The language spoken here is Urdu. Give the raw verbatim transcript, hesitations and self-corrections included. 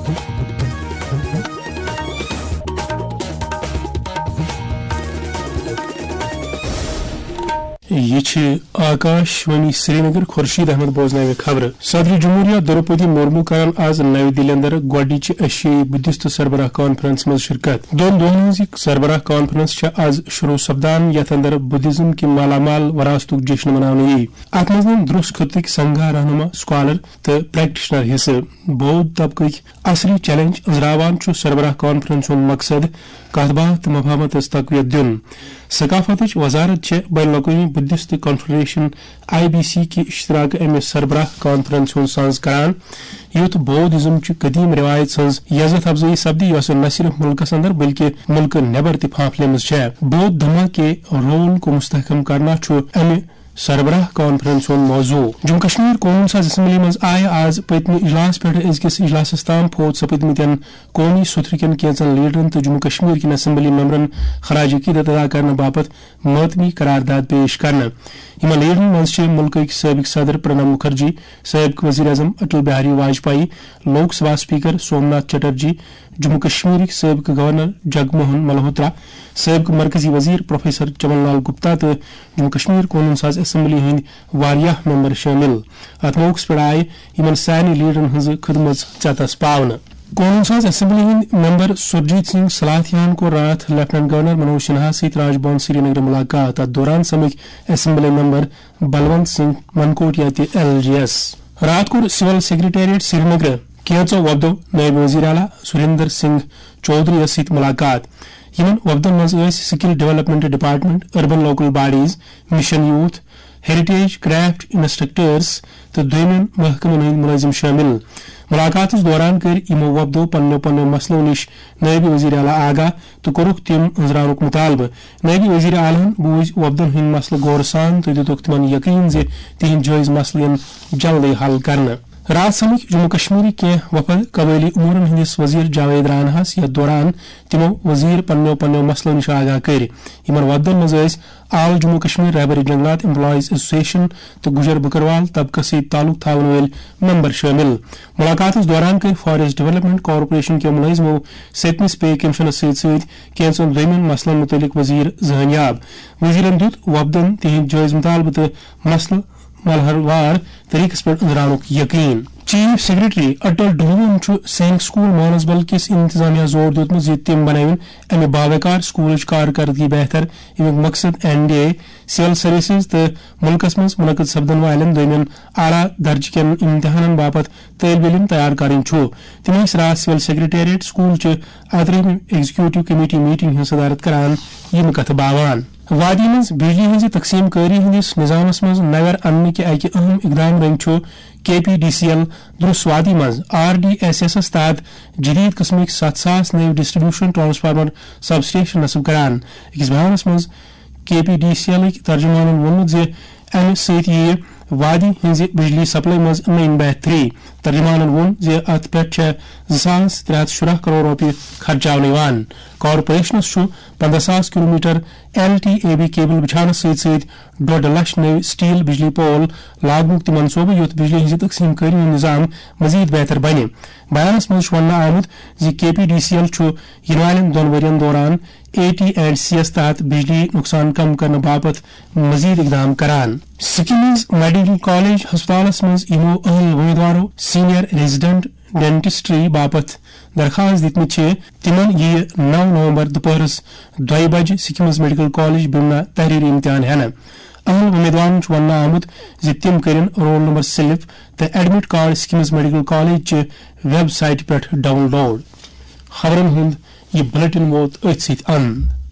یہ آکاشوانی سری نگر خورشید احمد بوزن خبر صدر جمہوریہ دروپدی مرمو کران آز نئی دلی اندر گوڈنچ ایشیائی بدھسٹ سربراہ کانفرنس مز شرکت دون دہن ہز سربراہ کانفرنس آز شروع سپدان یتھ اندر بدھزم کہ مالا مال وراثت جشن منانے یی ات مز نن درس خطک سنگھا رہنما سکالر تو پریکٹیشنر حصہ بودھ طبقہ اصلی چیلنج ازراوان سربراہ کانفرنس مقصد کت بات مفاہمت تقویت دن ثقافت وزارت بین الاقوامی Buddhist Confederation I B C کی اشتراک ام سربراہ کانفرنس ہند ساز کران یوت بودھزم چہ قدیم روایت سز یزت افزائی سپدی یس نہ صرف ملکس اندر بلکہ ملک نیبر تہ پھانپلے مز بودھ دھما کے رول کو مستحکم کرنا ام سربراہ کانفرنس ہند موضوع جموں کشمیر قومی ساز اسمبلی مز آئے آز پتم اجلاس پہ ازکس اجلاس تام فوت سپدمتن قومی ستر کن کینچن لیڈرن تو جموں کشمیر کن اسمبلی ممبرن خراج عقیدت ادا کرنے باپت ماتمی قرارداد پیش کرنا یمن لیڈرن مز ملک سابق صدر پرنب مکھرجی سابق وزیر اعظم اٹل بہاری واجپئی لوک سبھا اسپیکر سومناتھ چٹرجی جموں کشمیر سابق گورنر جگ موہن ملہوترا سابق مرکزی وزیر پروفیسر چمن لال گپتا تو جموں کشمیر قانون ساز اسمبلی ہند واریاہ ممبر شامل ات موقع پہ آئے یمن سارے لیڈرن ہز خدمت ژتس پاونہ قانون ساز اسمبلی ہند ممبر سرجیت سنگھ سلاتھیان کو رات لیفٹنٹ گورنر منوج سنہا ست راج بھون سری نگر ملاقات ات دوران سمکھ اسمبلی ممبر بلونت سنگھ منکوٹیا تہ ایل جی ایس رات کور سول سیکریٹریٹ سری نگر کینچو وفدو نائب وزیر اعلیٰ سریندر سنگھ چودھری ست ملاقات یمن وفدن مز skill development department urban local bodies mission youth heritage craft instructors تو دویمین محکمن ہند ملازم شامل ملاقات دوران کر یمو وفدو پنو پنو مسلو نش نائب وزیر اعلیٰ آگاہ تو کورک تم انزرانک مطالبہ نائب وزیر اعلیٰ بوز وفدن ہند مسلہ غور سان تو دتک تمن یقین زِ تہند جائز مسلن جلدی حل کرنا رات سمکھ جموں کشمیری کی وفد قبائلی امورن ہندس وزیر جاوید رانہس یتھ دوران تمو وزیر پنو پنو مسلو نش آگاہ کر یمن وفدن مز آل جموں کشمیر رہبری جنگلات امپلائیز ایسوسیشن تو گجر بکروال طبقہ ست تعلق تھاون ول ممبر شامل ملاقات دوران کر فاریسٹ ڈیولپمنٹ کارپوریشن کے ملازمو ستمس پے کمشنس ست ست کینچن دویمن مسلن متعلق وزیر ذہنیاب وزیرن دت وفدن تہند جائز مطالبہ تو مسلہ ملہر وار طریقس پہ انزرانک یقین چیف سیکرٹری اٹل ڈومون سینک سکول مانسبل کس انتظامیہ زور دیتمت زِ تم بناون امہ باوقار سکولچ کارکردگی بہتر امیک مقصد N D A civil services تو ملکس مز منعقد سپدن والن دویمین اعلیٰ درجہ کن امتحانن باپت طالب علم تیار کریں تم رات سیول سیکریٹریٹ سکول چہ اترہم ایگزیکٹو کمیٹی میٹنگ ہز صدارت کران یم کتھ باوان وادی مز بجلی ہز تقسیم کاری ہندس نظامس مز نویر اننے کے اکہ اہم اقدام رنگ کے پی ڈی سی ایل درس وادی مز R D S S S تحت جدید قسمک ست ساس نو ڈسٹریبیوشن ٹرانسفارمر سب سٹیشن نصب کران اکس بیانس مز کے پی ڈی سی ایل ترجمان وونمت زِ امہ ست یہ وادی ہز بجلی سپلائی مز نئی بہتری ترجمان وون زِ ات پہ زاس ترے ہتھ شراہ کروڑ روپیہ خرچاون کارپوریشنس پندہ ساس kilo metre L T A B cable بچھانس ست ست ڈوڈ لچھ نو سٹیل بجلی پول لاگنک تہ منصوبہ یوت بجلی ہز تقسیم کاری ہند نظام مزید بہتر بنہ بیانس مز وننہ آمت زِ کے پی ڈی سی ایل ین والن دون ورین دوران اے ٹی اینڈ سی ایس تحت بجلی نقصان کم کرنے باپت مزید اقدام کران سکمز میڈیکل کالج ہسپتالس مز یمو اہل امیدوارو سینئر ریزیڈنٹ ڈینٹسٹری باپت درخواست دتمت تمن یہ نو نومبر دوپہرس دہ بجہ سکمز میڈیکل کالج بمنا تحریری امتحان ہینہ اہل امیدوارن وننہ آمت زِ تم کرن رول نمبر سلپ تو admit card SKIMS medical college چہ ویب سائٹ پہ ڈاؤن لوڈ خبرن ہند یہ بلیٹن ووت ات ست اند